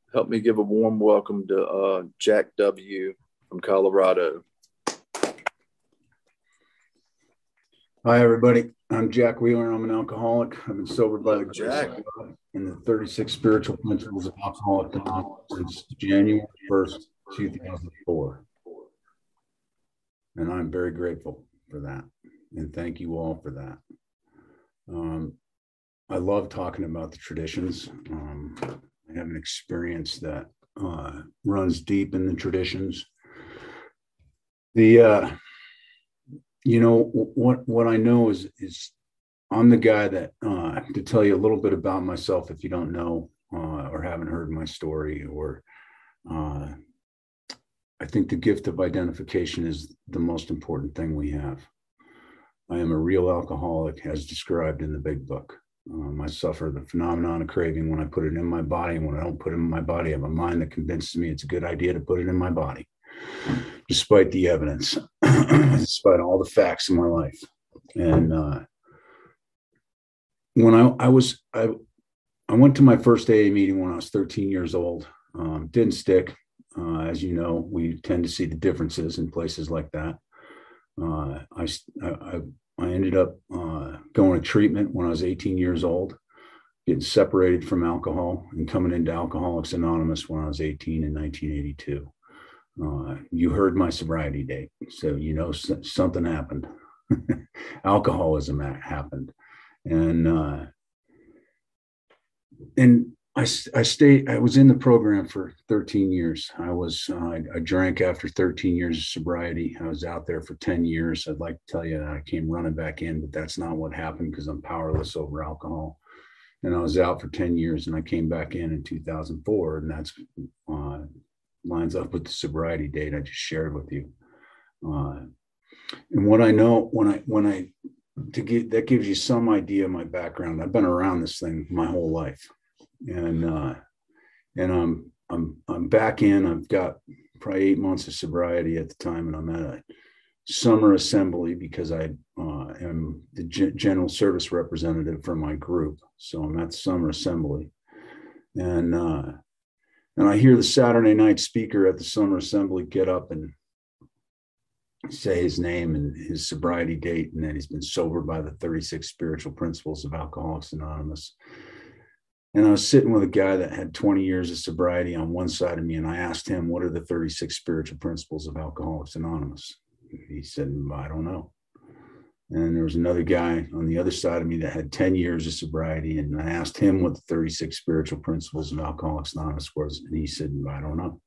Help me give a warm welcome to Jack W. from Colorado. Hi, everybody. I'm Jack Wheeler. I'm an alcoholic. I've been sober by the Jack. grace of God in the 36 spiritual principles of Alcoholics Anonymous since January 1st, 2004. And I'm very grateful for that. And thank you all for that. I love talking about the traditions. I have an experience that runs deep in the traditions. What I know is I'm the guy that to tell you a little bit about myself if you don't know or haven't heard my story, or I think the gift of identification is the most important thing we have. I am a real alcoholic as described in the big book. I suffer the phenomenon of craving when I put it in my body, and when I don't put it in my body, I have a mind that convinces me it's a good idea to put it in my body, despite the evidence, despite all the facts in my life. And when I went to my first AA meeting when I was 13 years old. Didn't stick. As you know, we tend to see the differences in places like that. I ended up going to treatment when I was 18 years old, getting separated from alcohol and coming into Alcoholics Anonymous when I was 18 in 1982. You heard my sobriety date, so you know something happened. Alcoholism happened. And I was in the program for 13 years. I drank after 13 years of sobriety. I was out there for 10 years. I'd like to tell you that I came running back in, but that's not what happened because I'm powerless over alcohol. And I was out for 10 years and I came back in 2004. And that's lines up with the sobriety date I just shared with you. And what I know that gives you some idea of my background. I've been around this thing my whole life. And I'm back in. I've got probably 8 months of sobriety at the time, and I'm at a summer assembly because I am the general service representative for my group. So I'm at the summer assembly, and I hear the Saturday night speaker at the summer assembly get up and say his name and his sobriety date, and that he's been sober by the 36 spiritual principles of Alcoholics Anonymous. And I was sitting with a guy that had 20 years of sobriety on one side of me, and I asked him, what are the 36 spiritual principles of Alcoholics Anonymous? He said, I don't know. And there was another guy on the other side of me that had 10 years of sobriety, and I asked him what the 36 spiritual principles of Alcoholics Anonymous was, and he said, I don't know.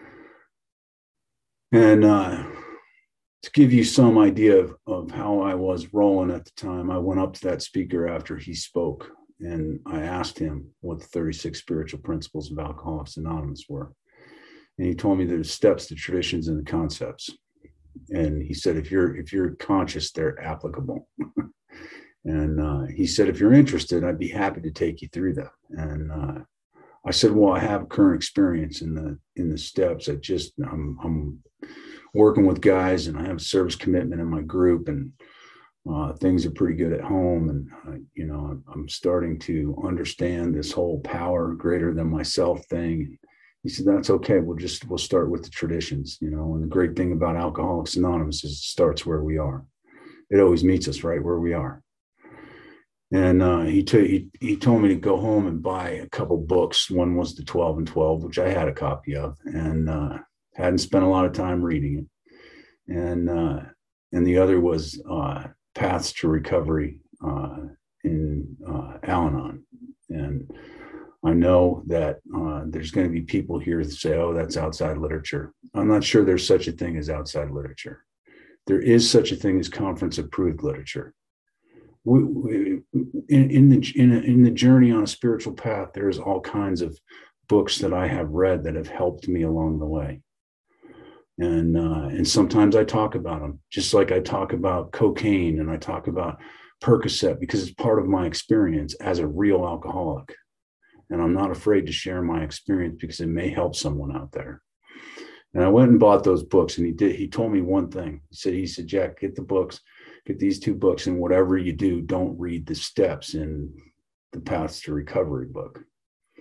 And to give you some idea of how I was rolling at the time, I went up to that speaker after he spoke. And I asked him what the 36 spiritual principles of Alcoholics Anonymous were. And he told me there's steps, the traditions, and the concepts. And he said, if you're conscious, they're applicable. And he said, if you're interested, I'd be happy to take you through them. And I said, well, I have current experience in the steps. I'm working with guys, and I have a service commitment in my group, and things are pretty good at home. And, I'm starting to understand this whole power greater than myself thing. He said, that's okay. We'll start with the traditions, and the great thing about Alcoholics Anonymous is it starts where we are. It always meets us right where we are. And he told me to go home and buy a couple books. One was the 12 and 12, which I had a copy of, and hadn't spent a lot of time reading it. And the other was Paths to Recovery in Al-Anon. And I know that there's going to be people here that say, oh, that's outside literature. I'm not sure there's such a thing as outside literature. There is such a thing as conference-approved literature. In the journey on a spiritual path, there's all kinds of books that I have read that have helped me along the way. And sometimes I talk about them, just like I talk about cocaine and I talk about Percocet, because it's part of my experience as a real alcoholic. And I'm not afraid to share my experience because it may help someone out there. And I went and bought those books, and he told me one thing. He said, Jack, get the books, get these two books, and whatever you do, don't read the steps in the Paths to Recovery book.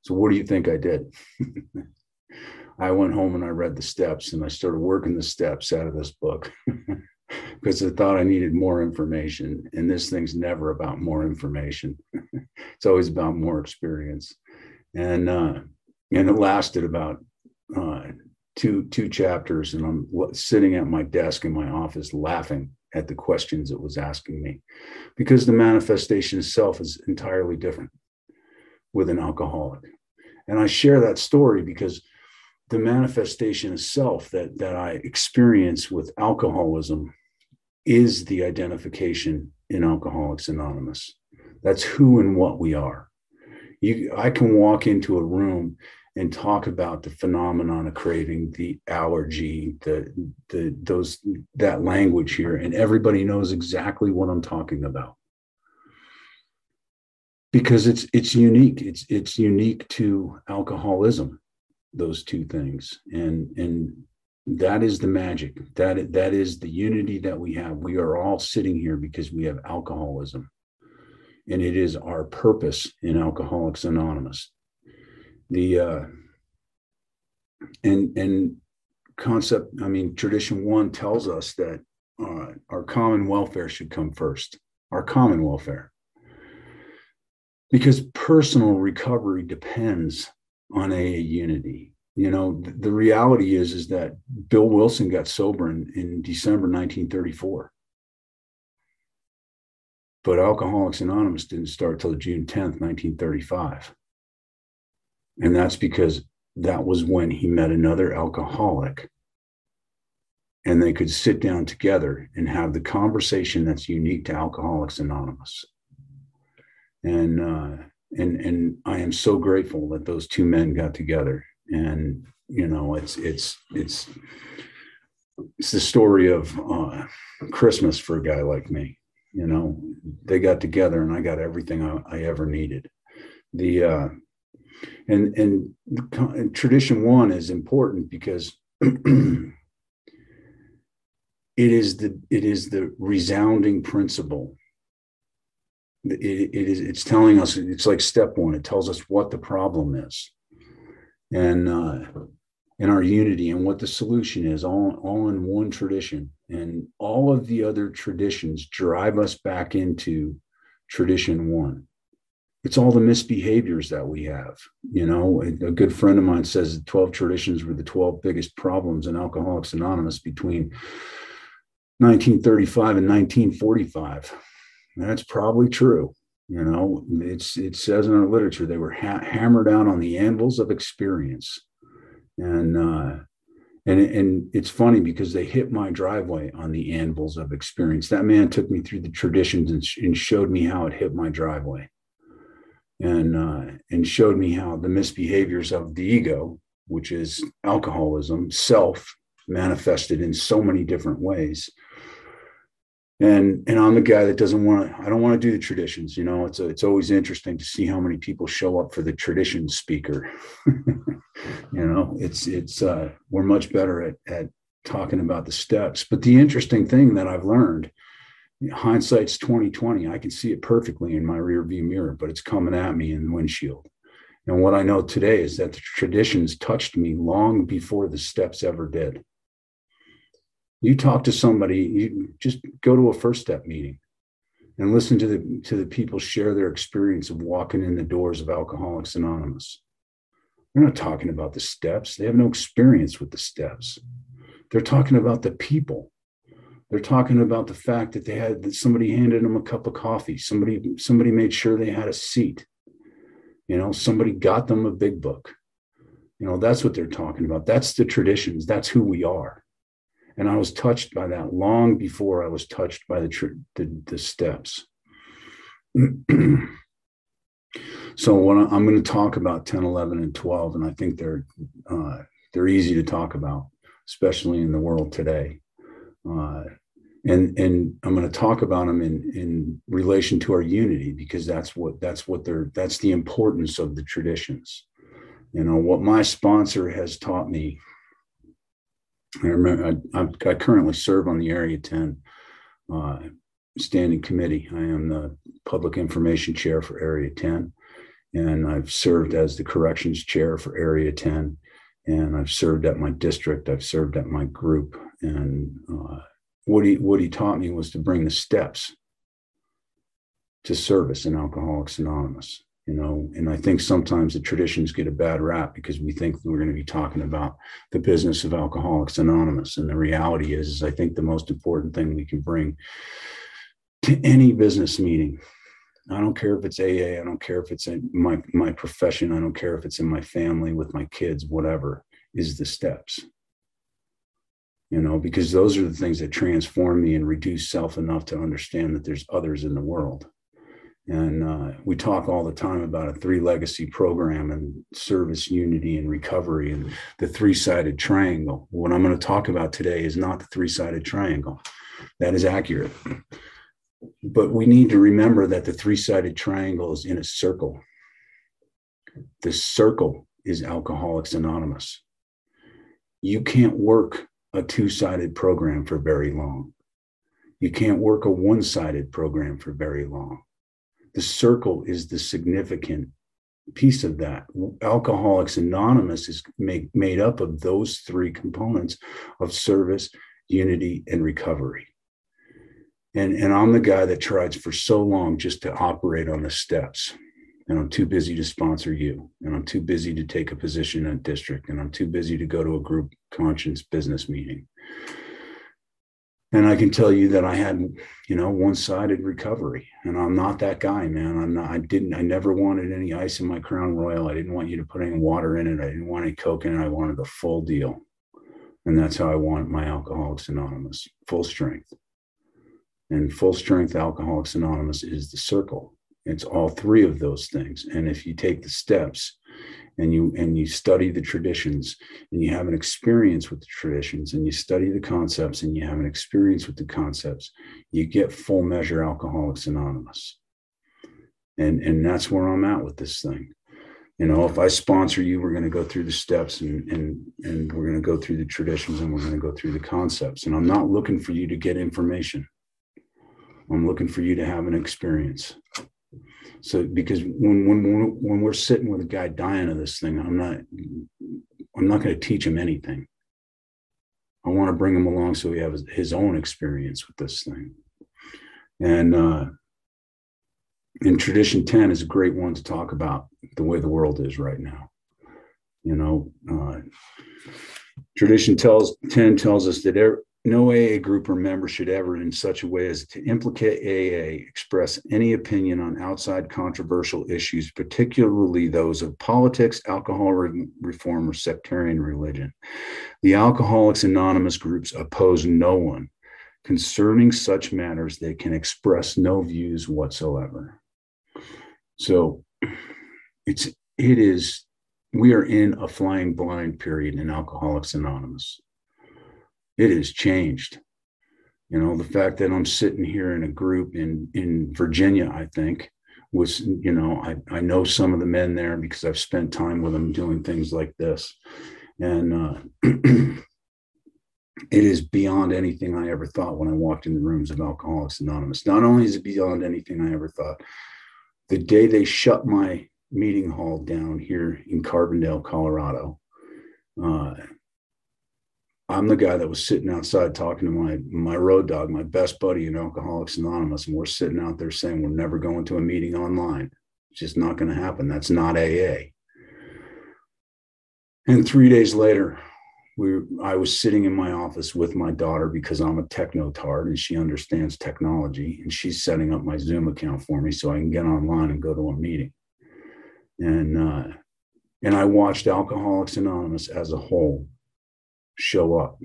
So what do you think I did? I went home and I read the steps, and I started working the steps out of this book because I thought I needed more information. And this thing's never about more information. It's always about more experience. And it lasted about two chapters, and I'm sitting at my desk in my office laughing at the questions it was asking me, because the manifestation itself is entirely different with an alcoholic. And I share that story because the manifestation itself that I experience with alcoholism is the identification in Alcoholics Anonymous. That's who and what we are. I can walk into a room and talk about the phenomenon of craving, the allergy, that language here, and everybody knows exactly what I'm talking about. Because it's unique. It's unique to alcoholism, those two things. And that is the magic. That is the unity that we have. We are all sitting here because we have alcoholism. And it is our purpose in Alcoholics Anonymous. The concept, tradition 1 tells us that our common welfare should come first, our common welfare. Because personal recovery depends on AA unity. You know, the reality is that Bill Wilson got sober in December 1934. But Alcoholics Anonymous didn't start till June 10th, 1935. And that's because that was when he met another alcoholic, and they could sit down together and have the conversation that's unique to Alcoholics Anonymous. And I am so grateful that those two men got together. And, you know, it's the story of Christmas for a guy like me. You know, they got together and I got everything I ever needed. And tradition 1 is important because it is the resounding principle. It's telling us, it's like step 1. It tells us what the problem is, and our unity, and what the solution is, all in one tradition. And all of the other traditions drive us back into tradition 1. It's all the misbehaviors that we have. You know, a good friend of mine says that 12 traditions were the 12 biggest problems in Alcoholics Anonymous between 1935 and 1945. And that's probably true. You know, it says in our literature, they were hammered down on the anvils of experience. And it's funny because they hit my driveway on the anvils of experience. That man took me through the traditions and showed me how it hit my driveway, and showed me how the misbehaviors of the ego, which is alcoholism, self, manifested in so many different ways. And I'm the guy that I don't want to do the traditions. You know, it's always interesting to see how many people show up for the tradition speaker. You know, we're much better at talking about the steps. But the interesting thing that I've learned, hindsight's 2020. I can see it perfectly in my rear view mirror, but it's coming at me in the windshield. And what I know today is that the traditions touched me long before the steps ever did. You talk to somebody, you just go to a first step meeting and listen to the people share their experience of walking in the doors of Alcoholics Anonymous. They're not talking about the steps. They have no experience with the steps. They're talking about the people. They're talking about the fact that somebody handed them a cup of coffee. Somebody made sure they had a seat. You know, somebody got them a big book. You know, that's what they're talking about. That's the traditions. That's who we are. And I was touched by that long before I was touched by the steps. So when I'm going to talk about 10, 11, and 12, and I think they're easy to talk about, especially in the world today. And I'm going to talk about them in relation to our unity, because that's the importance of the traditions. You know, what my sponsor has taught me. I remember I currently serve on the Area 10 standing committee. I am the public information chair for Area 10. And I've served as the corrections chair for Area 10. And I've served at my district. I've served at my group. And what he taught me was to bring the steps to service in Alcoholics Anonymous. And I think sometimes the traditions get a bad rap because we think we're going to be talking about the business of Alcoholics Anonymous. And the reality is I think the most important thing we can bring to any business meeting, I don't care if it's AA, I don't care if it's in my profession, I don't care if it's in my family with my kids, whatever, is the steps. Because those are the things that transform me and reduce self enough to understand that there's others in the world. And we talk all the time about a 3 legacy program and service, unity, and recovery, and the 3-sided triangle. What I'm going to talk about today is not the 3-sided triangle. That is accurate. But we need to remember that the 3-sided triangle is in a circle. The circle is Alcoholics Anonymous. You can't work a 2-sided program for very long. You can't work a 1-sided program for very long. The circle is the significant piece of that. Alcoholics Anonymous is made up of those 3 components of service, unity, and recovery. And I'm the guy that tried for so long just to operate on the steps. And I'm too busy to sponsor you. And I'm too busy to take a position in a district. And I'm too busy to go to a group conscience business meeting. And I can tell you that I had, 1-sided recovery. And I'm not that guy, man. I never wanted any ice in my Crown Royal. I didn't want you to put any water in it. I didn't want any Coke in it. I wanted the full deal. And that's how I want my Alcoholics Anonymous, full strength. And full strength Alcoholics Anonymous is the circle. It's all 3 of those things. And if you take the steps and you study the traditions and you have an experience with the traditions and you study the concepts and you have an experience with the concepts, you get full measure Alcoholics Anonymous. And that's where I'm at with this thing. If I sponsor you, we're going to go through the steps and we're going to go through the traditions and we're going to go through the concepts. And I'm not looking for you to get information. I'm looking for you to have an experience. So, because when we're sitting with a guy dying of this thing, I'm not going to teach him anything. I want to bring him along so he has his own experience with this thing. And Tradition 10 is a great one to talk about the way the world is right now. Tradition 10 tells us that no AA group or member should ever, in such a way as to implicate AA, express any opinion on outside controversial issues, particularly those of politics, alcohol reform, or sectarian religion. The Alcoholics Anonymous groups oppose no one. Concerning such matters, they can express no views whatsoever. So we are in a flying blind period in Alcoholics Anonymous. It has changed. The fact that I'm sitting here in a group in Virginia, I think, was, I know some of the men there because I've spent time with them doing things like this. And it is beyond anything I ever thought when I walked in the rooms of Alcoholics Anonymous. Not only is it beyond anything I ever thought, the day they shut my meeting hall down here in Carbondale, Colorado, I'm the guy that was sitting outside talking to my road dog, my best buddy in Alcoholics Anonymous, and we're sitting out there saying we're never going to a meeting online. It's just not going to happen. That's not AA. And 3 days later, I was sitting in my office with my daughter because I'm a techno-tard and she understands technology, and she's setting up my Zoom account for me so I can get online and go to a meeting. And I watched Alcoholics Anonymous as a whole show up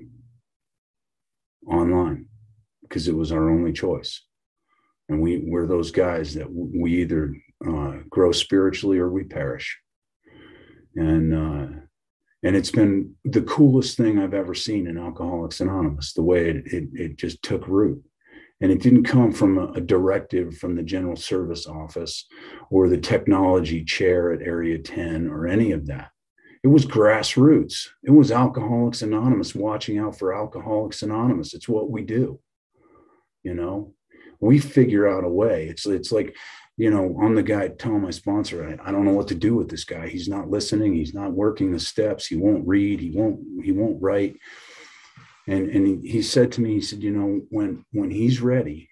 online because it was our only choice. And we're those guys that we either grow spiritually or we perish. And it's been the coolest thing I've ever seen in Alcoholics Anonymous, the way it just took root. And it didn't come from a directive from the general service office or the technology chair at Area 10 or any of that. It was grassroots. It was Alcoholics Anonymous watching out for Alcoholics Anonymous. It's what we do. We figure out a way. It's like I'm the guy telling my sponsor, I don't know what to do with this guy. He's not listening. He's not working the steps. He won't read. He won't write. And he said to me, he said, when he's ready,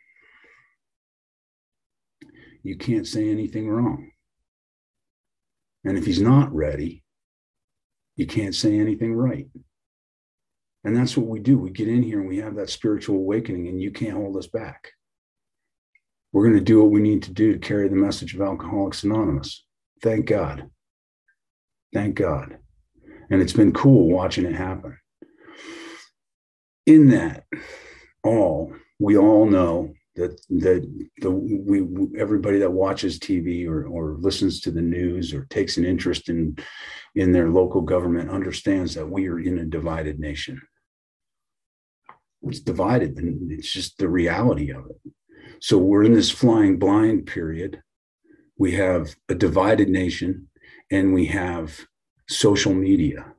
you can't say anything wrong. And if he's not ready, you can't say anything right. And that's what we do. We get in here and we have that spiritual awakening, and you can't hold us back. We're going to do what we need to do to carry the message of Alcoholics Anonymous. Thank God. Thank God. And it's been cool watching it happen. In that, we all know that everybody that watches TV or listens to the news or takes an interest in their local government understands that we are in a divided nation. It's divided, and it's just the reality of it. So we're in this flying blind period. We have a divided nation, and we have social media.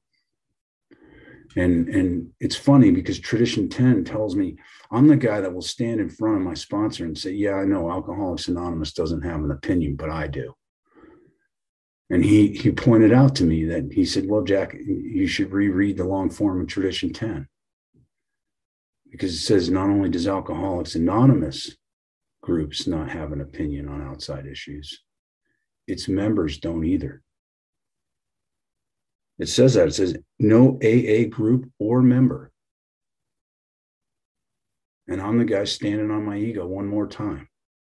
And it's funny because Tradition 10 tells me I'm the guy that will stand in front of my sponsor and say, yeah, I know Alcoholics Anonymous doesn't have an opinion, but I do. And he pointed out to me that he said, well, Jack, you should reread the long form of Tradition 10. Because it says not only does Alcoholics Anonymous groups not have an opinion on outside issues, its members don't either. It says that. It says no AA group or member. And I'm the guy standing on my ego one more time.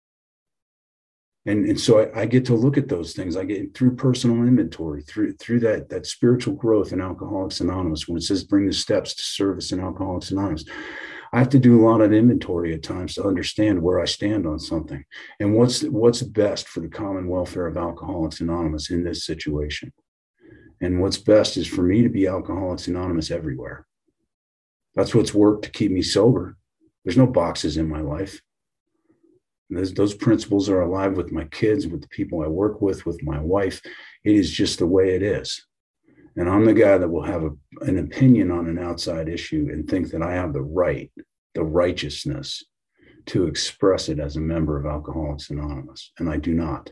And so I get to look at those things. I get through personal inventory, through that spiritual growth in Alcoholics Anonymous. When it says bring the steps to service in Alcoholics Anonymous, I have to do a lot of inventory at times to understand where I stand on something and what's best for the common welfare of Alcoholics Anonymous in this situation. And what's best is for me to be Alcoholics Anonymous everywhere. That's what's worked to keep me sober. There's no boxes in my life. Those principles are alive with my kids, with the people I work with my wife. It is just the way it is. And I'm the guy that will have an opinion on an outside issue and think that I have the righteousness to express it as a member of Alcoholics Anonymous. And I do not.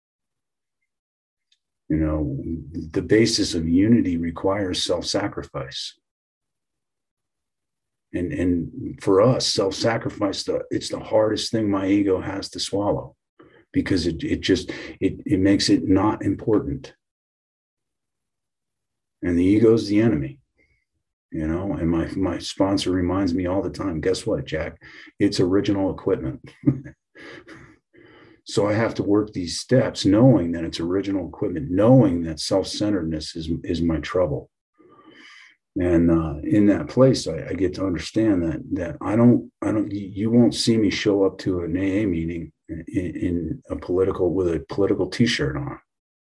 The basis of unity requires self-sacrifice. And for us, self-sacrifice, it's the hardest thing my ego has to swallow because it makes it not important. And the ego is the enemy, and my sponsor reminds me all the time, guess what, Jack? It's original equipment. So I have to work these steps knowing that it's original equipment, knowing that self-centeredness is my trouble. And in that place, I get to understand that you won't see me show up to an AA meeting with a political t-shirt on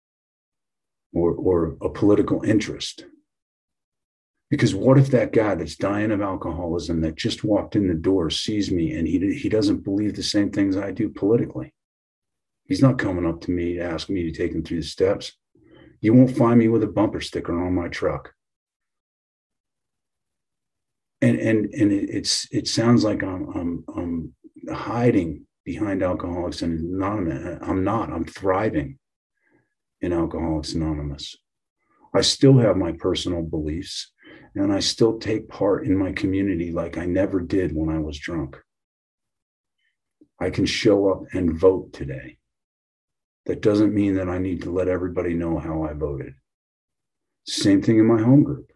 or a political interest. Because what if that guy that's dying of alcoholism that just walked in the door sees me and he doesn't believe the same things I do politically? He's not coming up to me to ask me to take him through the steps. You won't find me with a bumper sticker on my truck. And it sounds like I'm hiding behind Alcoholics Anonymous. I'm not. I'm thriving in Alcoholics Anonymous. I still have my personal beliefs, and I still take part in my community like I never did when I was drunk. I can show up and vote today. That doesn't mean that I need to let everybody know how I voted. Same thing in my home group.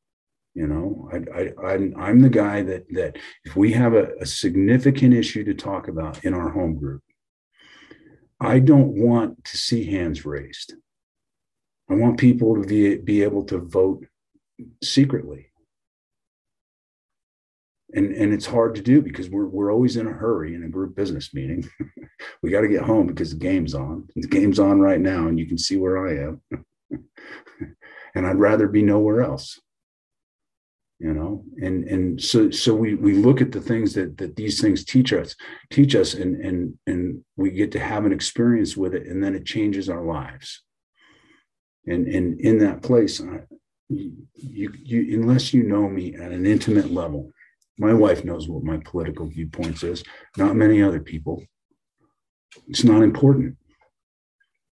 I'm the guy that if we have a significant issue to talk about in our home group, I don't want to see hands raised. I want people to be able to vote secretly. And it's hard to do because we're always in a hurry in a group business meeting. We got to get home because the game's on. The game's on right now, and you can see where I am. And I'd rather be nowhere else. And so we look at the things that these things teach us, and we get to have an experience with it, and then it changes our lives. And in that place, you unless you know me at an intimate level, my wife knows what my political viewpoints is, not many other people. It's not important.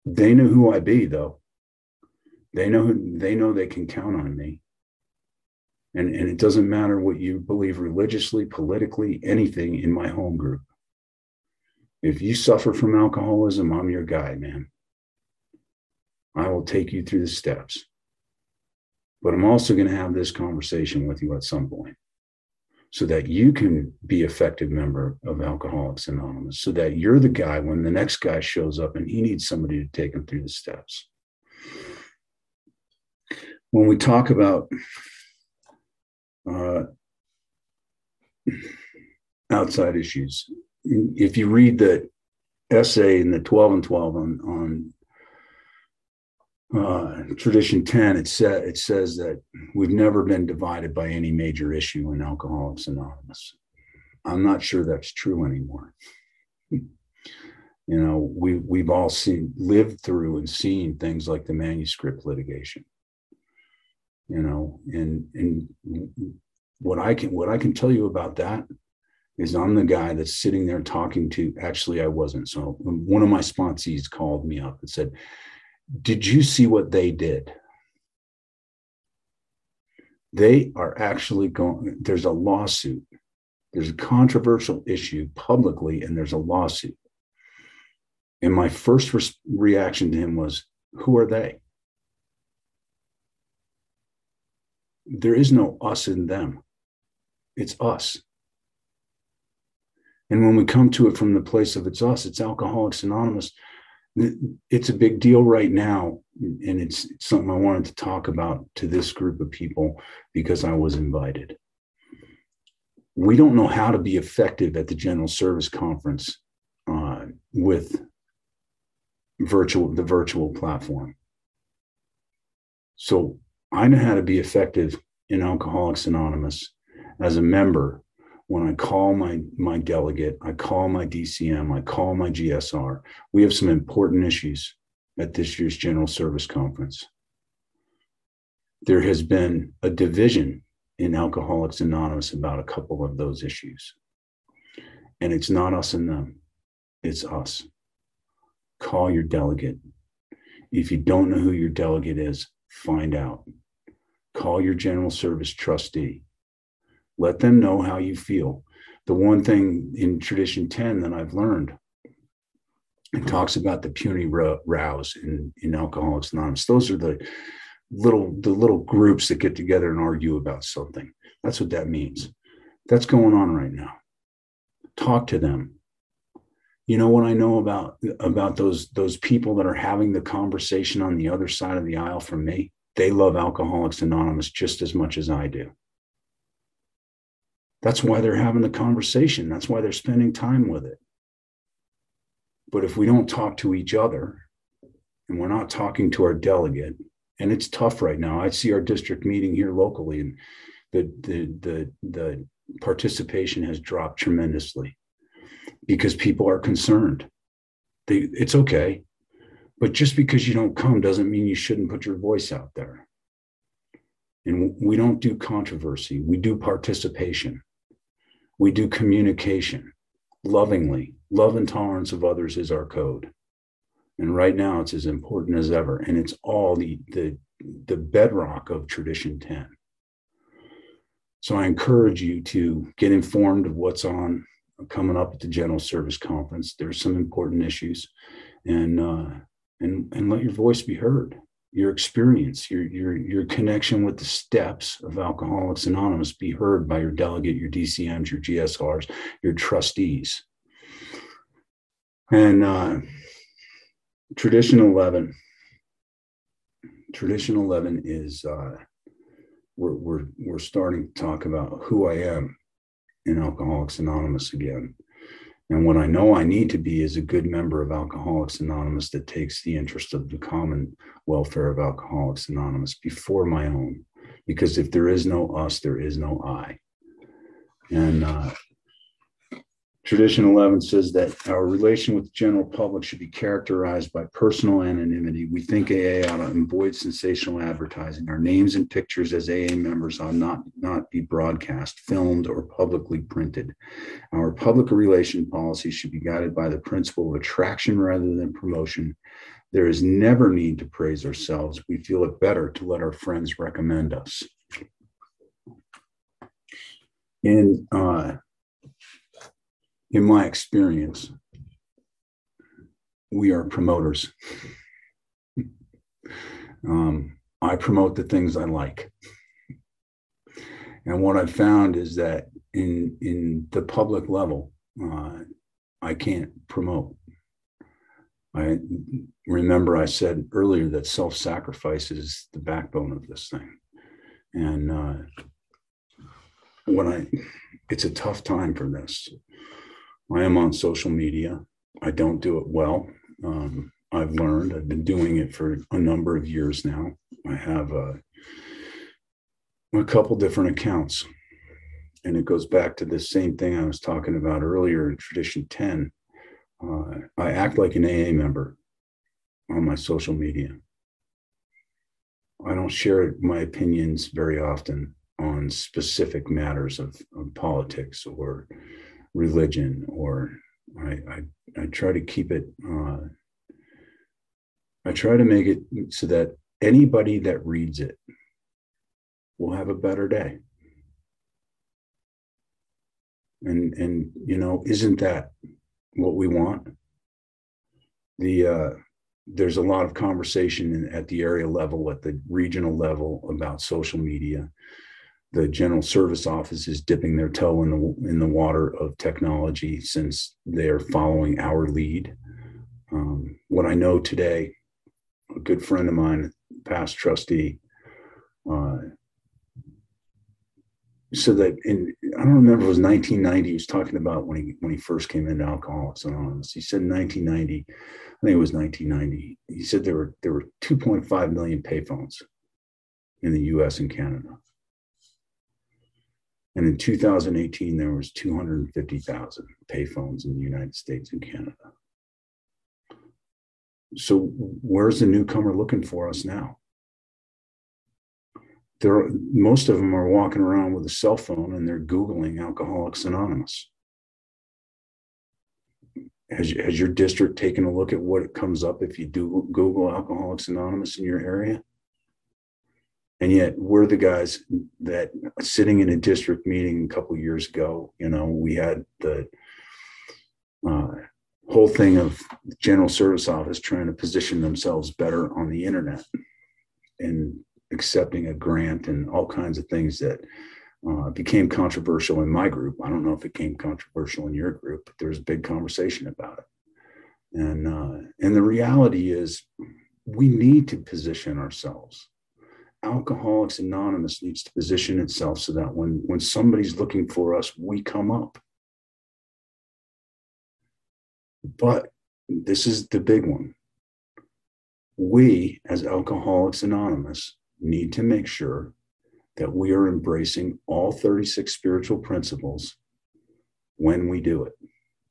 They know who I be, though. They know they can count on me. And it doesn't matter what you believe religiously, politically, anything in my home group. If you suffer from alcoholism, I'm your guy, man. I will take you through the steps. But I'm also going to have this conversation with you at some point so that you can be an effective member of Alcoholics Anonymous, so that you're the guy when the next guy shows up and he needs somebody to take him through the steps. When we talk about outside issues, if you read the essay in the 12 and 12 on Tradition 10, it says that we've never been divided by any major issue in Alcoholics Anonymous. I'm not sure that's true anymore. We've all lived through and seen things like the manuscript litigation. And what I can tell you about that is I'm the guy that's sitting there talking to, actually I wasn't. So one of my sponsees called me up and said, did you see what they did? They are actually going, there's a lawsuit. There's a controversial issue publicly, and there's a lawsuit. And my first reaction to him was, who are they? There is no us and them. It's us. And when we come to it from the place of it's us, it's Alcoholics Anonymous. It's a big deal right now. And it's something I wanted to talk about to this group of people because I was invited. We don't know how to be effective at the General Service Conference with the virtual platform. So I know how to be effective in Alcoholics Anonymous as a member when I call my delegate, I call my DCM, I call my GSR. We have some important issues at this year's General Service Conference. There has been a division in Alcoholics Anonymous about a couple of those issues. And it's not us and them, it's us. Call your delegate. If you don't know who your delegate is, find out. Call your General Service trustee. Let them know how you feel. The one thing in Tradition 10 that I've learned, it talks about the puny rows in Alcoholics Anonymous. Those are the little groups that get together and argue about something. That's what that means. That's going on right now. Talk to them. You know what I know about those people that are having the conversation on the other side of the aisle from me? They love Alcoholics Anonymous just as much as I do. That's why they're having the conversation. That's why they're spending time with it. But if we don't talk to each other and we're not talking to our delegate, and it's tough right now. I see our district meeting here locally, and the participation has dropped tremendously because people are concerned. It's okay. But just because you don't come doesn't mean you shouldn't put your voice out there. And we don't do controversy. We do participation. We do communication lovingly. Love and tolerance of others is our code. And right now it's as important as ever. And it's all the bedrock of Tradition 10. So I encourage you to get informed of what's coming up at the General Service Conference. There's some important issues, and let your voice be heard. Your experience, your connection with the steps of Alcoholics Anonymous be heard by your delegate, your DCMs, your GSRs, your trustees. And Tradition 11 is we're starting to talk about who I am in Alcoholics Anonymous again. And what I know I need to be is a good member of Alcoholics Anonymous that takes the interest of the common welfare of Alcoholics Anonymous before my own. Because if there is no us, there is no I. And Tradition 11 says that our relation with the general public should be characterized by personal anonymity. We think AA ought to avoid sensational advertising. Our names and pictures as AA members ought not be broadcast, filmed, or publicly printed. Our public relation policy should be guided by the principle of attraction rather than promotion. There is never need to praise ourselves. We feel it better to let our friends recommend us. In my experience, we are promoters. I promote the things I like. And what I've found is that in the public level, I can't promote. I remember I said earlier that self-sacrifice is the backbone of this thing. And it's a tough time for this. I am on social media. I don't do it well. I've been doing it for a number of years now. I have a couple different accounts, and it goes back to the same thing I was talking about earlier in Tradition 10. I act like an AA member on my social media. I don't share my opinions very often on specific matters of politics or religion, or I try to keep it, I try to make it so that anybody that reads it will have a better day. And isn't that what we want? There's a lot of conversation at the area level, at the regional level, about social media. The General Service Office is dipping their toe in the water of technology since they're following our lead. What I know today, a good friend of mine, past trustee, said that I don't remember, it was 1990. He was talking about when he first came into Alcoholics Anonymous. He said in 1990, I think it was 1990. He said there were 2.5 million payphones in the U.S. and Canada, and in 2018 there was 250,000 payphones in the United States and Canada. So where's the newcomer looking for us now? Most of them are walking around with a cell phone and they're Googling Alcoholics Anonymous. Has your district taken a look at what it comes up if you do Google Alcoholics Anonymous in your area? And yet we're the guys that, sitting in a district meeting a couple of years ago, we had the whole thing of the General Service Office trying to position themselves better on the internet and accepting a grant and all kinds of things that became controversial in my group. I don't know if it became controversial in your group, but there was a big conversation about it. And the reality is we need to position ourselves. Alcoholics Anonymous needs to position itself so that when somebody's looking for us, we come up. But this is the big one. We, as Alcoholics Anonymous, need to make sure that we are embracing all 36 spiritual principles when we do it.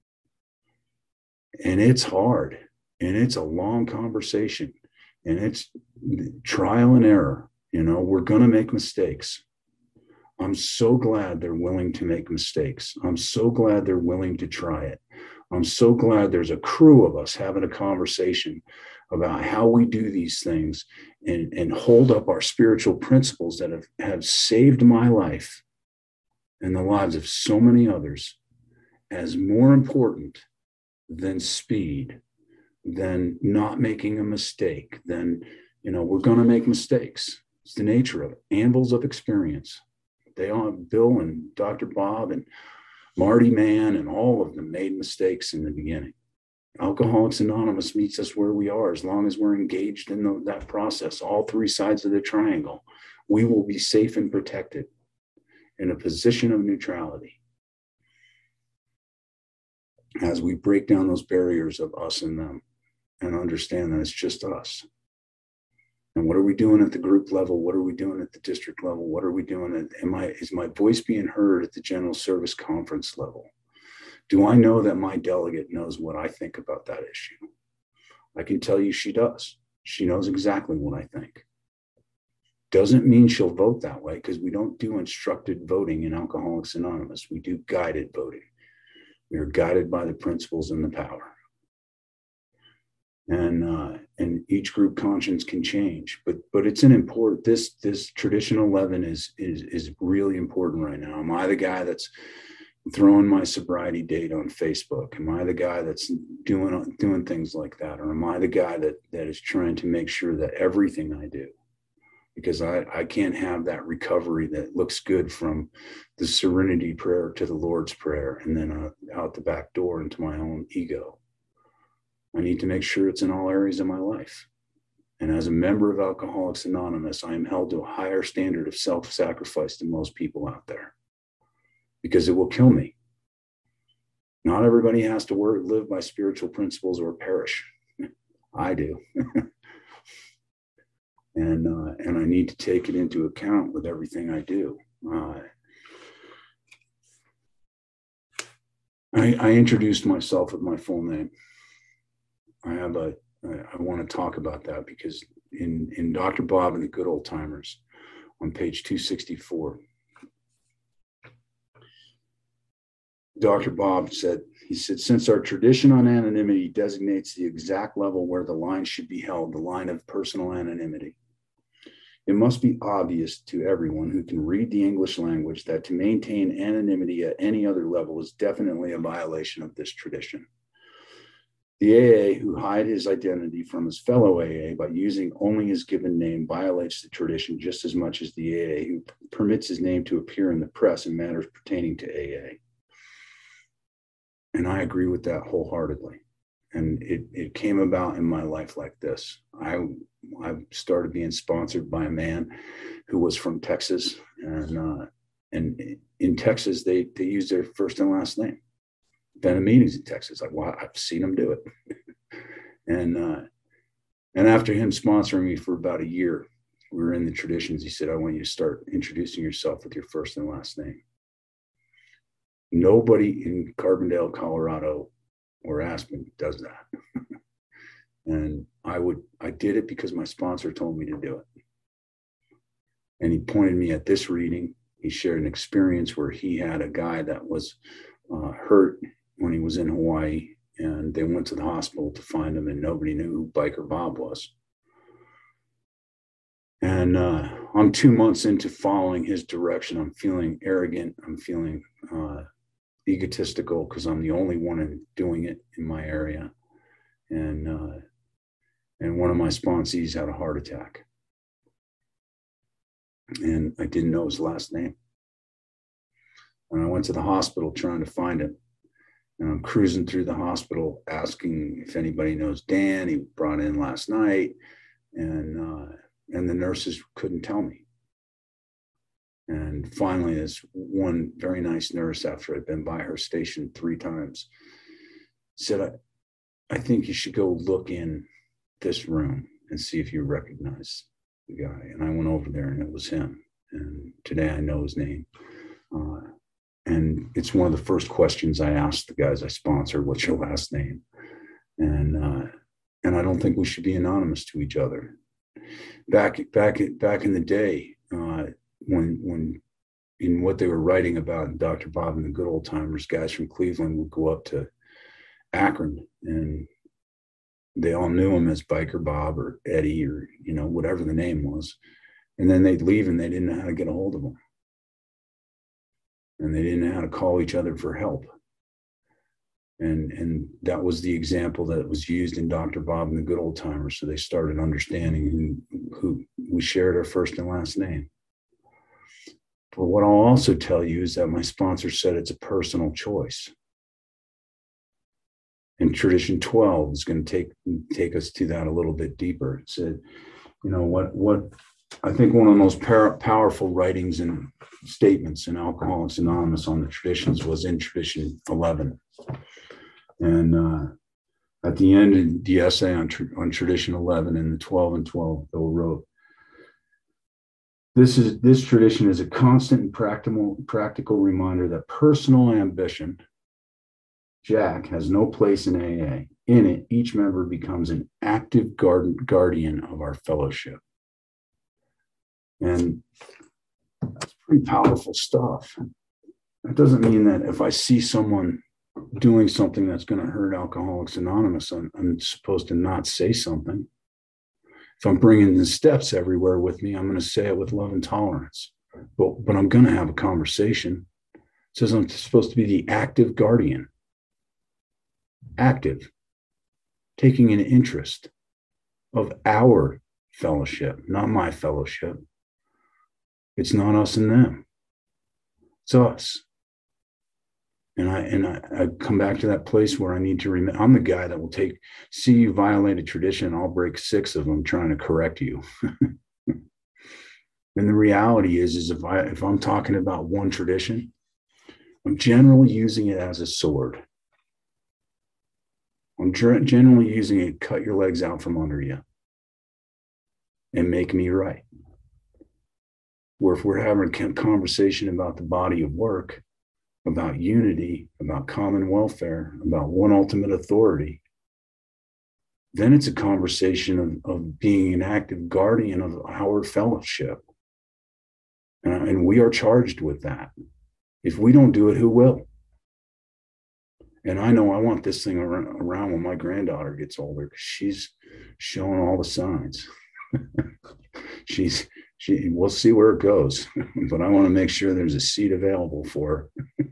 And it's hard, and it's a long conversation, and it's trial and error. We're going to make mistakes. I'm so glad they're willing to make mistakes. I'm so glad they're willing to try it. I'm so glad there's a crew of us having a conversation about how we do these things and hold up our spiritual principles that have saved my life and the lives of so many others as more important than speed, than not making a mistake, than, we're going to make mistakes. It's the nature of it. Anvils of experience. They all, Bill and Dr. Bob and Marty Mann and all of them made mistakes in the beginning. Alcoholics Anonymous meets us where we are. As long as we're engaged in that process, all three sides of the triangle, we will be safe and protected in a position of neutrality as we break down those barriers of us and them and understand that it's just us. And what are we doing at the group level? What are we doing at the district level? What are we doing is my voice being heard at the General Service Conference level? Do I know that my delegate knows what I think about that issue? I can tell you she does. She knows exactly what I think. Doesn't mean she'll vote that way, because we don't do instructed voting in Alcoholics Anonymous. We do guided voting. We are guided by the principles and the power. And each group conscience can change, but it's an important, this tradition 11 is really important right now. Am I the guy that's throwing my sobriety date on Facebook? Am I the guy that's doing things like that? Or am I the guy that is trying to make sure that everything I do, because I can't have that recovery that looks good from the serenity prayer to the Lord's Prayer and then out the back door into my own ego. I need to make sure it's in all areas of my life. And as a member of Alcoholics Anonymous, I am held to a higher standard of self-sacrifice than most people out there, because it will kill me. Not everybody has to live by spiritual principles or perish. I do. And I need to take it into account with everything I do. I introduced myself with my full name. I want to talk about that because in Dr. Bob and the Good Old Timers on page 264, Dr. Bob said, since our tradition on anonymity designates the exact level where the line should be held, the line of personal anonymity, it must be obvious to everyone who can read the English language that to maintain anonymity at any other level is definitely a violation of this tradition. The AA who hide his identity from his fellow AA by using only his given name violates the tradition just as much as the AA who permits his name to appear in the press in matters pertaining to AA. And I agree with that wholeheartedly. And it came about in my life like this. I started being sponsored by a man who was from Texas. And in Texas, they use their first and last name. Been in meetings in Texas, like, well, I've seen him do it. And after him sponsoring me for about a year, we were in the traditions. He said, I want you to start introducing yourself with your first and last name. Nobody in Carbondale, Colorado, or Aspen does that. And I did it because my sponsor told me to do it. And he pointed me at this reading. He shared an experience where he had a guy that was hurt when he was in Hawaii, and they went to the hospital to find him, and nobody knew who Biker Bob was. And I'm 2 months into following his direction. I'm feeling arrogant. I'm feeling egotistical because I'm the only one doing it in my area. And one of my sponsees had a heart attack. And I didn't know his last name. And I went to the hospital trying to find him. And I'm cruising through the hospital asking if anybody knows Dan. He brought in last night. And the nurses couldn't tell me. And finally, this one very nice nurse, after I'd been by her station 3 times, said, I think you should go look in this room and see if you recognize the guy. And I went over there and it was him. And today I know his name. And it's one of the first questions I asked the guys I sponsor, what's your last name? And I don't think we should be anonymous to each other. Back in the day, when in what they were writing about Dr. Bob and the Good Old Timers, guys from Cleveland would go up to Akron and they all knew him as Biker Bob or Eddie or, whatever the name was. And then they'd leave and they didn't know how to get a hold of him. And they didn't know how to call each other for help. And that was the example that was used in Dr. Bob and the Good Old Timers. So they started understanding who we shared our first and last name. But what I'll also tell you is that my sponsor said it's a personal choice. And tradition 12 is going to take us to that a little bit deeper. It said, what I think one of the most powerful writings and statements in Alcoholics Anonymous on the traditions was in tradition 11. And at the end of the essay on tradition 11 and the 12 and 12, Bill wrote, this tradition is a constant and practical reminder that personal ambition, Jack, has no place in AA. In it, each member becomes an active guardian of our fellowship. And that's pretty powerful stuff. That doesn't mean that if I see someone doing something that's going to hurt Alcoholics Anonymous, I'm supposed to not say something. If I'm bringing the steps everywhere with me, I'm going to say it with love and tolerance. But I'm going to have a conversation. It says I'm supposed to be the active guardian. Active, taking an interest of our fellowship, not my fellowship. It's not us and them. It's us. And I come back to that place where I need to remember, I'm the guy that will see you violate a tradition, I'll break 6 of them trying to correct you. And the reality is if I'm talking about one tradition, I'm generally using it as a sword. I'm generally using it to cut your legs out from under you and make me right. Where if we're having a conversation about the body of work, about unity, about common welfare, about one ultimate authority, then it's a conversation of being an active guardian of our fellowship. And we are charged with that. If we don't do it, who will? And I know I want this thing around when my granddaughter gets older, because she's showing all the signs. We'll see where it goes, but I want to make sure there's a seat available for her.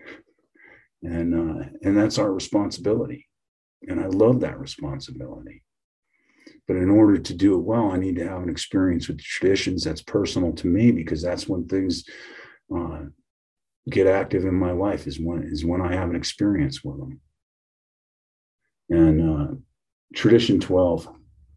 And that's our responsibility. And I love that responsibility. But in order to do it well, I need to have an experience with the traditions that's personal to me, because that's when things get active in my life, is when I have an experience with them. And tradition 12.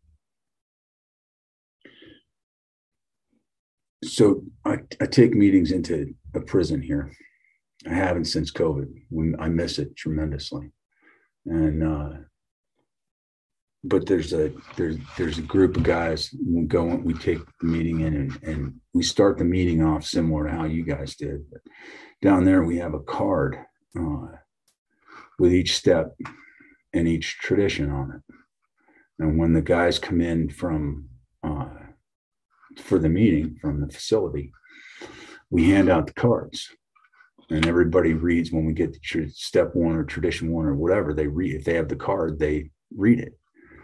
So I take meetings into a prison here. I haven't since COVID. I miss it tremendously. And but there's a group of guys. We take the meeting in, and we start the meeting off similar to how you guys did. But down there we have a card with each step and each tradition on it. And when the guys come in from for the meeting from the facility, we hand out the cards. And everybody reads when we get to step 1 or tradition 1 or whatever. They read. If they have the card, they read it.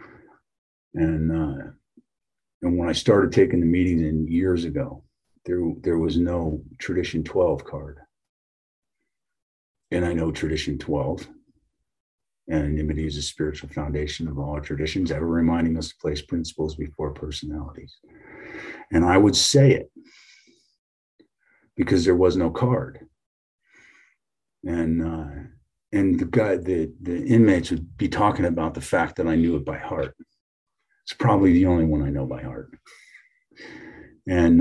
And when I started taking the meetings in years ago, there was no tradition 12 card. And I know tradition 12. Anonymity is a spiritual foundation of all traditions, ever reminding us to place principles before personalities. And I would say it because there was no card. And the inmates would be talking about the fact that I knew it by heart. It's probably the only one I know by heart. And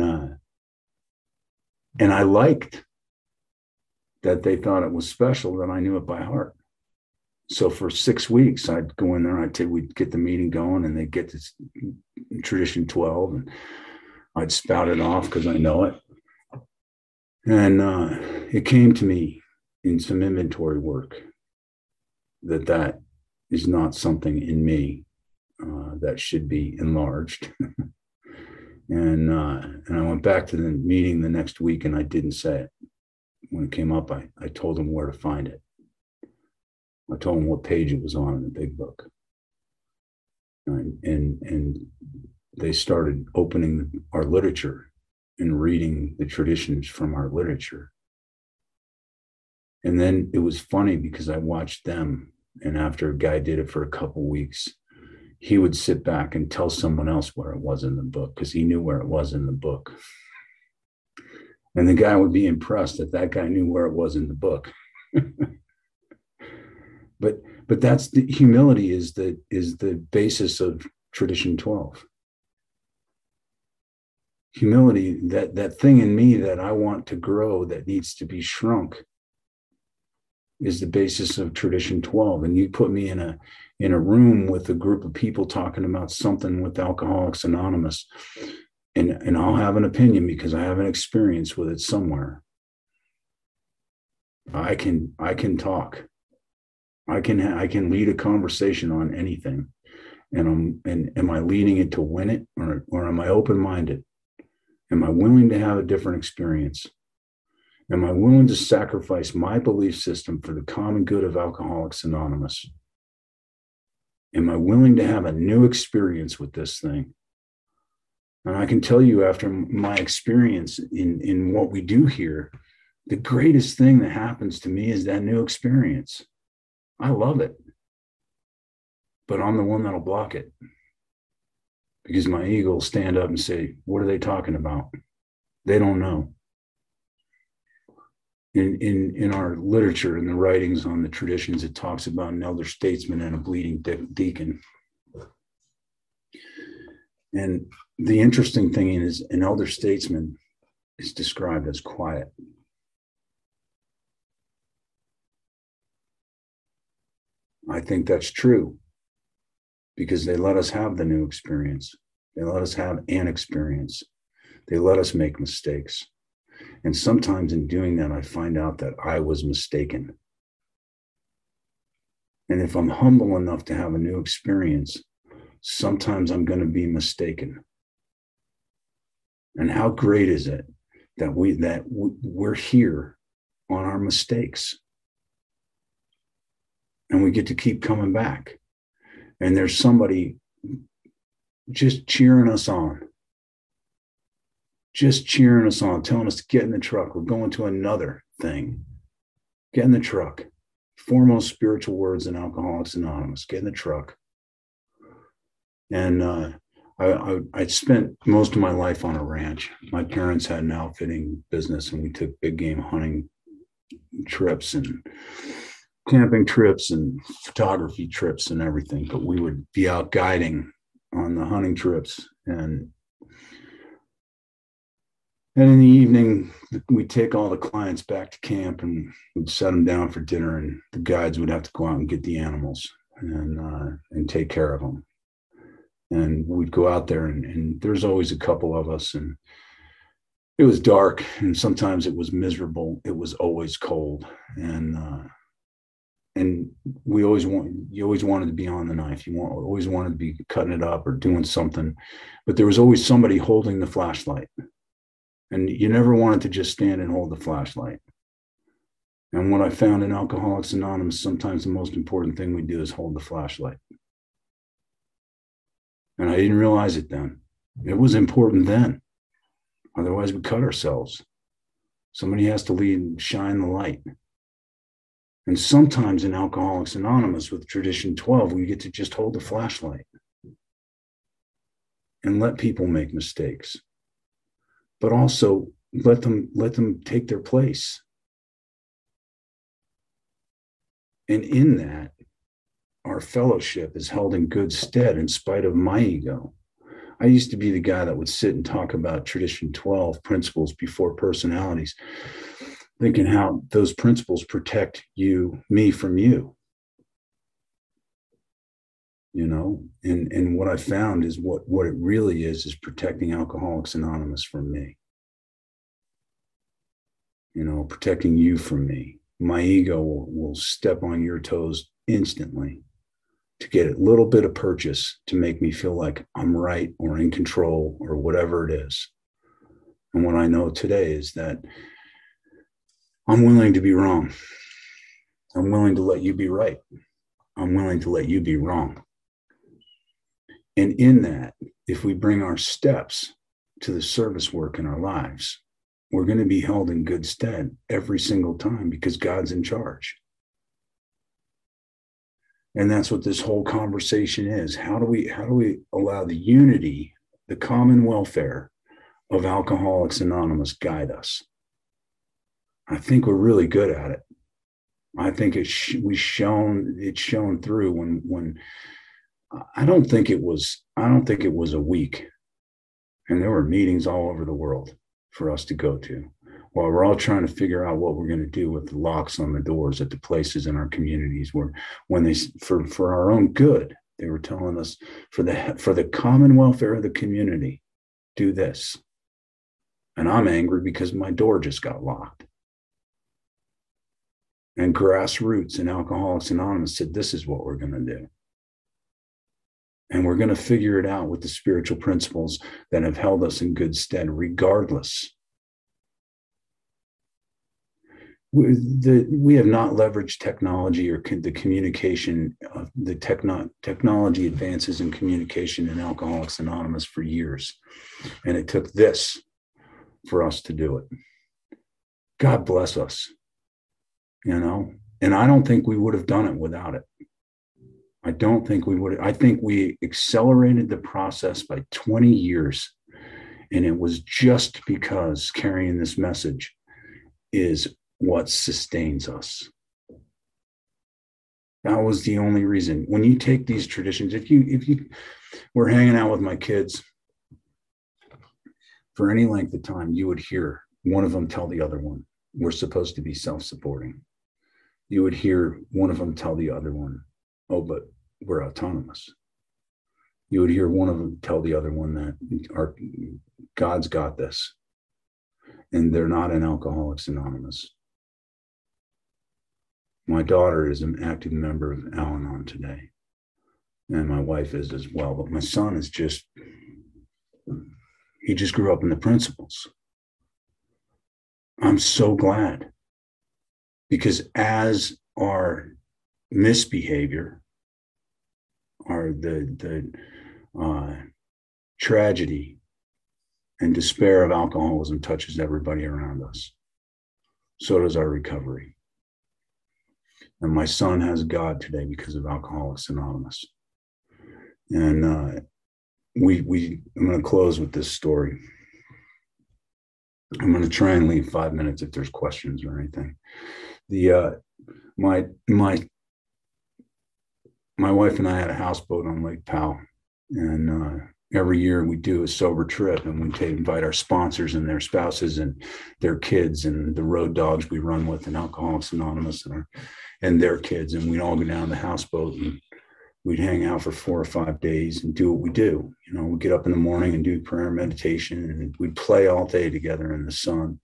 I liked that they thought it was special that I knew it by heart. So for 6 weeks, I'd go in there, we'd get the meeting going, and they'd get this tradition 12, and I'd spout it off because I know it. And it came to me in some inventory work that is not something in me that should be enlarged. And I went back to the meeting the next week, and I didn't say it. When it came up, I told them where to find it. I told them what page it was on in the big book. And they started opening our literature and reading the traditions from our literature. And then it was funny because I watched them, and after a guy did it for a couple of weeks, he would sit back and tell someone else where it was in the book because he knew where it was in the book. And the guy would be impressed that guy knew where it was in the book. But that's the humility is the basis of tradition 12. Humility, that thing in me that I want to grow that needs to be shrunk, is the basis of tradition 12. And you put me in a room with a group of people talking about something with Alcoholics Anonymous, and I'll have an opinion because I have an experience with it somewhere. I can talk. I can lead a conversation on anything. And am I leading it to win it, or am I open-minded? Am I willing to have a different experience? Am I willing to sacrifice my belief system for the common good of Alcoholics Anonymous? Am I willing to have a new experience with this thing? And I can tell you, after my experience in what we do here, the greatest thing that happens to me is that new experience. I love it, but I'm the one that'll block it, because my ego will stand up and say, what are they talking about? They don't know. In our literature, in the writings on the traditions, it talks about an elder statesman and a bleeding deacon. And the interesting thing is, an elder statesman is described as quiet. I think that's true, because they let us have the new experience. They let us have an experience. They let us make mistakes. And sometimes in doing that, I find out that I was mistaken. And if I'm humble enough to have a new experience, sometimes I'm going to be mistaken. And how great is it that we're here on our mistakes, and we get to keep coming back. And there's somebody just cheering us on. Just cheering us on, telling us to get in the truck. We're going to another thing. Get in the truck. Foremost spiritual words in Alcoholics Anonymous. Get in the truck. And I spent most of my life on a ranch. My parents had an outfitting business, and we took big game hunting trips and camping trips and photography trips and everything. But we would be out guiding on the hunting trips, and in the evening, we'd take all the clients back to camp, and we'd set them down for dinner, and the guides would have to go out and get the animals and take care of them. And we'd go out there, and there's always a couple of us, and it was dark, and sometimes it was miserable. It was always cold, and you always wanted to be on the knife. Always wanted to be cutting it up or doing something, but there was always somebody holding the flashlight. And you never wanted to just stand and hold the flashlight. And what I found in Alcoholics Anonymous, sometimes the most important thing we do is hold the flashlight. And I didn't realize it then. It was important then. Otherwise, we cut ourselves. Somebody has to lead and shine the light. And sometimes in Alcoholics Anonymous with Tradition 12, we get to just hold the flashlight and let people make mistakes, but also let them take their place. And in that, our fellowship is held in good stead in spite of my ego. I used to be the guy that would sit and talk about Tradition 12 principles before personalities, thinking how those principles protect me from you. And what I found is what it really is protecting Alcoholics Anonymous from me. Protecting you from me. My ego will step on your toes instantly to get a little bit of purchase to make me feel like I'm right or in control or whatever it is. And what I know today is that I'm willing to be wrong. I'm willing to let you be right. I'm willing to let you be wrong. And in that, if we bring our steps to the service work in our lives, we're going to be held in good stead every single time, because God's in charge. And that's what this whole conversation is. How do we allow the unity, the common welfare of Alcoholics Anonymous guide us? I think we're really good at it. I think it's shown through when I don't think it was a week, and there were meetings all over the world for us to go to while we're all trying to figure out what we're going to do with the locks on the doors at the places in our communities where, when they, for our own good, they were telling us for the common welfare of the community, do this. And I'm angry because my door just got locked. And grassroots and Alcoholics Anonymous said, this is what we're going to do. And we're going to figure it out with the spiritual principles that have held us in good stead, regardless we have not leveraged technology or the communication, technology advances in communication in Alcoholics Anonymous for years. And it took this for us to do it. God bless us, and I don't think we would have done it without it. I don't think we would. I think we accelerated the process by 20 years. And it was just because carrying this message is what sustains us. That was the only reason. When you take these traditions, if you were hanging out with my kids for any length of time, you would hear one of them tell the other one, we're supposed to be self-supporting. You would hear one of them tell the other one, oh, but we're autonomous. You would hear one of them tell the other one that God's got this. And they're not in Alcoholics Anonymous. My daughter is an active member of Al-Anon today. And my wife is as well. But my son is he just grew up in the principles. I'm so glad. Because as our misbehavior, the tragedy and despair of alcoholism touches everybody around us, so does our recovery. And my son has God today because of Alcoholics Anonymous. And I'm going to close with this story. I'm going to try and leave 5 minutes if there's questions or anything. My wife and I had a houseboat on Lake Powell, and every year we do a sober trip, and we invite our sponsors and their spouses and their kids and the road dogs we run with in Alcoholics Anonymous and their kids, and we'd all go down the houseboat and we'd hang out for 4 or 5 days and do what we do. We'd get up in the morning and do prayer and meditation, and we'd play all day together in the sun.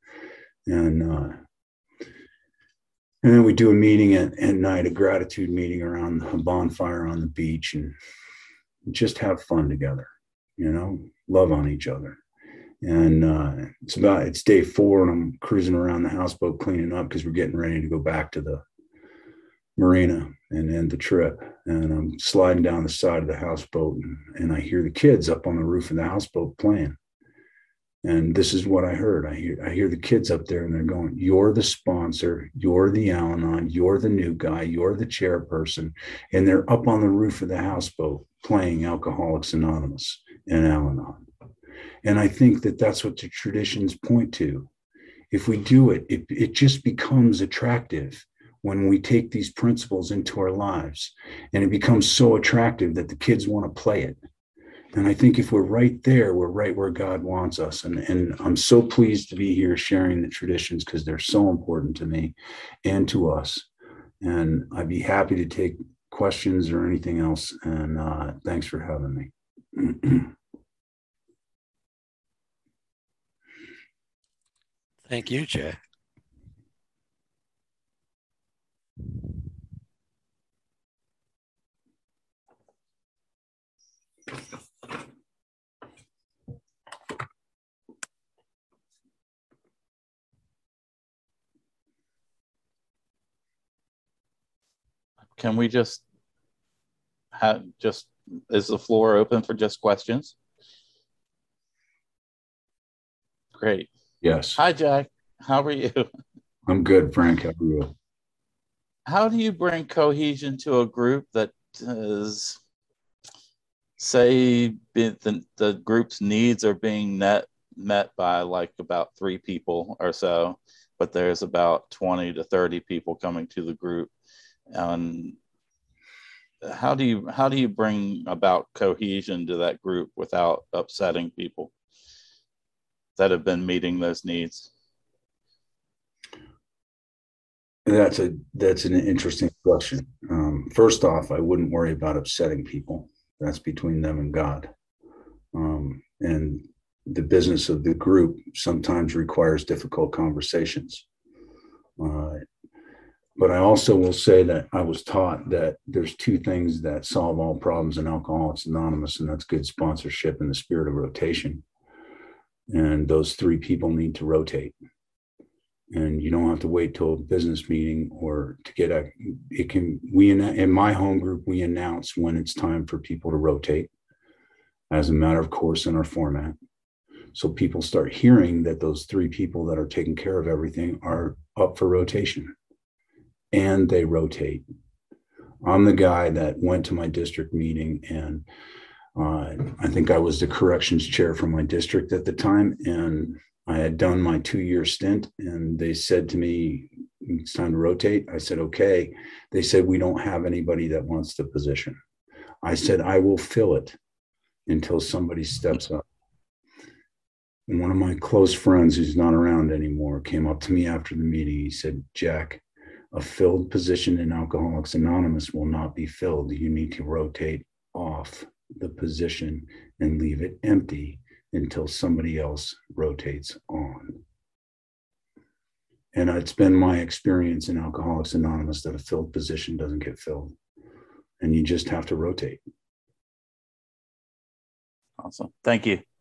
And then we do a meeting at night, a gratitude meeting around a bonfire on the beach, and just have fun together, love on each other. And it's day 4, and I'm cruising around the houseboat cleaning up because we're getting ready to go back to the marina and end the trip. And I'm sliding down the side of the houseboat, and I hear the kids up on the roof of the houseboat playing. And this is what I heard. I hear the kids up there, and they're going, you're the sponsor, you're the Al-Anon, you're the new guy, you're the chairperson. And they're up on the roof of the houseboat playing Alcoholics Anonymous and Al-Anon. And I think that that's what the traditions point to. If we do it, it just becomes attractive when we take these principles into our lives. And it becomes so attractive that the kids want to play it. And I think if we're right there, we're right where God wants us. And I'm so pleased to be here sharing the traditions because they're so important to me and to us. And I'd be happy to take questions or anything else. And thanks for having me. Thank you, Jay. Can we is the floor open for just questions? Great. Yes. Hi, Jack. How are you? I'm good, Frank. How are you? How do you bring cohesion to a group that is, say, the group's needs are being met by like about 3 people or so, but there's about 20 to 30 people coming to the group? And how do you bring about cohesion to that group without upsetting people that have been meeting those needs? That's an interesting question. First off, I wouldn't worry about upsetting people. That's between them and God. And the business of the group sometimes requires difficult conversations. But I also will say that I was taught that there's 2 things that solve all problems in Alcoholics Anonymous, and that's good sponsorship and the spirit of rotation. And those 3 people need to rotate. and you don't have to wait till a business meeting or to get a, it can, we, in my home group, we announce when it's time for people to rotate as a matter of course in our format. So people start hearing that those 3 people that are taking care of everything are up for rotation, and they rotate. I'm the guy that went to my district meeting, and I think I was the corrections chair for my district at the time, and I had done my 2-year stint, and they said to me, it's time to rotate. I said, okay. They said, we don't have anybody that wants the position. I said, I will fill it until somebody steps up. And one of my close friends who's not around anymore came up to me after the meeting. He said, Jack, a filled position in Alcoholics Anonymous will not be filled. You need to rotate off the position and leave it empty until somebody else rotates on. And it's been my experience in Alcoholics Anonymous that a filled position doesn't get filled, and you just have to rotate. Awesome. Thank you.